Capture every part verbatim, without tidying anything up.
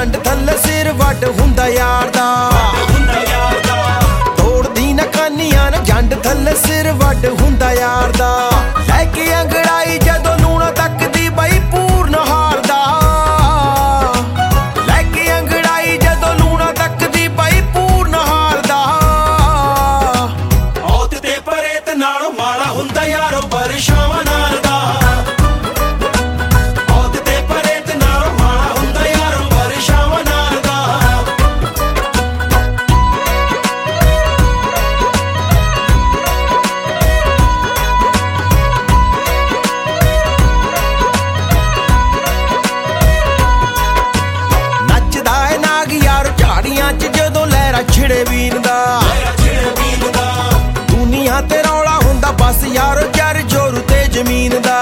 ਜੰਡ ਥੱਲੇ ਸਿਰ ਵੱਡ ਹੁੰਦਾ ਯਾਰ ਦਾ ਤੋੜਦੀ ਨਾ ਕਾਨੀਆਂ ਨਾ ਜੰਡ ਥੱਲੇ ਸਿਰ ਵੱਡ ਹੁੰਦਾ ਯਾਰ ਦਾ ਲੈ ਕੇ ਅੰਗੜਾਈ ਜਦੋਂ ਲੂਣਾ ਤੱਕਦੀ ਬਈ ਪੂਰਨ ਹਾਰਦਾ ਲੈ ਕੇ ਅੰਗੜਾਈ ਜਦੋਂ ਲੂਣਾ ਤੱਕਦੀ ਬਈ ਪੂਰਨ ਹਾਰਦਾ ਔਤ ਤੇ ਪਰੇਤ ਨਾਲੋਂ ਮਾੜਾ ਹੁੰਦਾ ਯਾਰੋ ਪਰਛਾਵਾਂ ਨਾਲ ਦਾ ਛਿੜੇ ਵੀਨ ਦਾ ਦੁਨੀਆ ਤੇ ਰੌਲਾ ਹੁੰਦਾ ਬਸ ਯਾਰ ਜਰ ਜੋਰ ਤੇ ਜ਼ਮੀਨ ਦਾ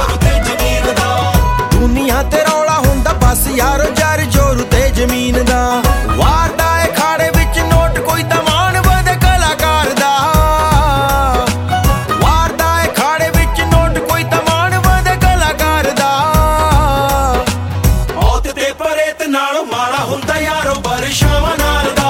ਦੁਨੀਆ ਤੇ ਰੌਲਾ ਹੁੰਦਾ ਬਸ ਯਾਰ ਜਰ ਜੋਰ ਤੇ ਜ਼ਮੀਨ ਦਾ ਵਾਰਦਾ ਏ ਖਾੜੇ ਵਿੱਚ ਨੋਟ ਕੋਈ ਤਮਾਨ ਵਧੇ ਕਲਾਕਾਰ ਦਾ ਵਾਰਦਾ ਏ ਖਾੜੇ ਵਿੱਚ ਨੋਟ ਕੋਈ ਤਮਾਨ ਵਧੇ ਕਲਾਕਾਰ ਦਾ ਔਤ ਤੇ ਪਰੇਤ ਨਾਲੋਂ ਮਾੜਾ ਹੁੰਦਾ ਯਾਰੋ ਪਰਛਾਵਾਂ ਨਾਲ ਦਾ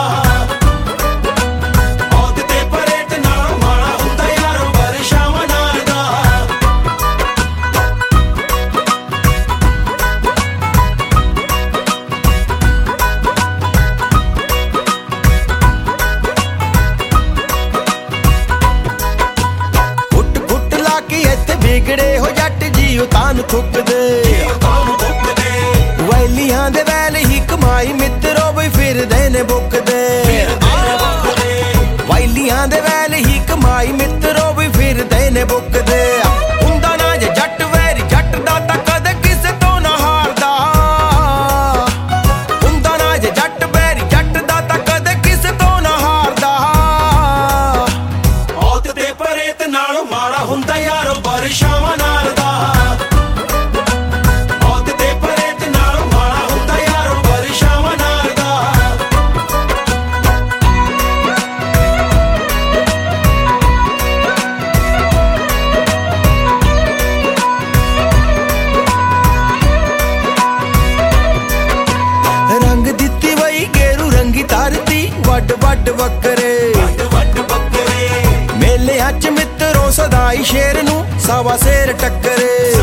ਵਿਗੜੇ ਹੋ ਜੱਟ ਜੀਓ ਤਾਨ ਥੁੱਕਦੇ ਵੈਲੀਆਂ ਦੇ ਵੈਲ ਹੀ ਕਮਾਈ ਮਿੱਤਰੋ ਬਈ ਫਿਰਦੇ ਨੇ ਬੁੱਕਦੇ ਵੈਲੀਆਂ ਦੇ ਵੈਲ ਹੀ ਕਮਾਈ ਮਿੱਤਰੋ ਬਈ ਫਿਰਦੇ ਨੇ ਬੁੱਕਦੇ ਹੁੰਦਾ ਨਾ ਜੇ ਜੱਟ ਵੈਰੀ ਜੱਟ ਦਾ ਤਾਂ ਕਦੇ ਕਿਸੇ ਤੋਂ ਨਾ ਹਾਰਦਾ ਹੁੰਦਾ ਨਾ ਜੇ ਜੱਟ ਵੈਰੀ ਜੱਟ ਦਾ ਤਾਂ ਕਦੇ ਕਿਸੇ ਤੋਂ ਨਾ ਹਾਰਦਾ ਔਤ ਤੇ ਪਰੇਤ ਨਾਲੋਂ ਮਾੜਾ ਹੁੰਦਾ ਯਾਰੋ ਪਰਛਾਵਾਂ ਨਾਲ ਦਾ ਔਤ ਤੇ ਪਰੇਤ ਨਾਲੋਂ ਮਾੜਾ ਹੁੰਦਾ ਯਾਰੋ ਪਰਛਾਵਾਂ ਨਾਲ ਦਾ ਰੰਗ ਦਿੱਤੀ ਬਈ ਗੇਰੂ ਰੰਗੀ ਧਰਤੀ ਵੱਡ ਵੱਡ ਵੱਕਰੇ ਮੇਲਿਆਂ ਚ ਮਿੱਤਰੋਂ ਸਦਾਈ ਸ਼ੇਰ ਨੂੰ ਸਵਾ ਸ਼ੇਰ ਟੱਕਰੇ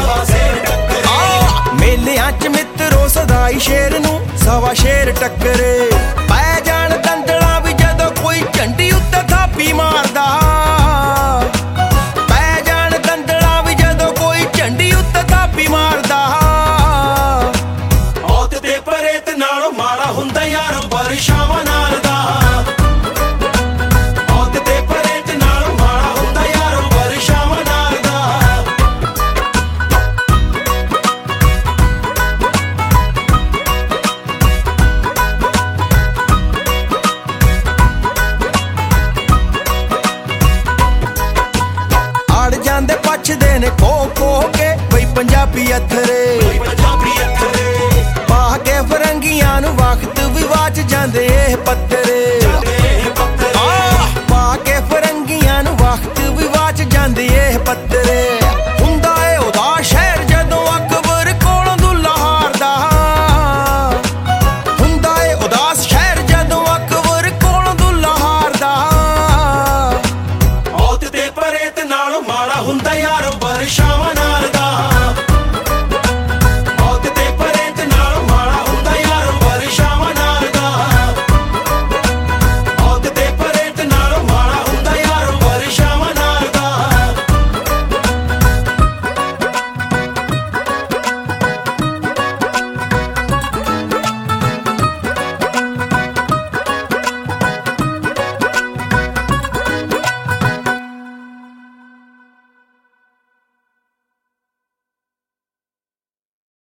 ਮੇਲਿਆਂ ਚ ਮਿੱਤਰੋਂ ਸਦਾਈ ਸ਼ੇਰ ਨੂੰ ਸਵਾ ਸ਼ੇਰ ਟੱਕਰੇ ਪੈ ਜਾਣ ਦੰਦਲਾਂ ਵੀ ਜਦੋਂ ਕੋਈ ਝੰਡੀ ਉੱਤੇ ਥਾਪੀ ਮਾਰਦਾ ਪੈ ਜਾਣ ਦੰਦਲਾਂ ਵੀ ਜਦੋਂ ਕੋਈ ਝੰਡੀ ਉੱਤੇ ਥਾਪੀ ਮਾਰਦਾ ਔਤ ਤੇ ਪਰੇਤ ਨਾਲੋਂ ਮਾੜਾ ਹੁੰਦਾ ਯਾਰੋ ਪਰਛਾਵਾਂ ਨਾਲ ਦਾ ਪਛਦੇ ਨੇ ਖੋ ਖੋ ਕੇ ਬਈ ਪੰਜਾਬੀ ਅਥਰੇ ਪਾ ਕੇ ਫਰੰਗੀਆਂ ਨੂੰ ਵਕਤ ਵੀ ਵਾਚ ਜਾਂਦੇ ਇਹ ਪੱਤੇ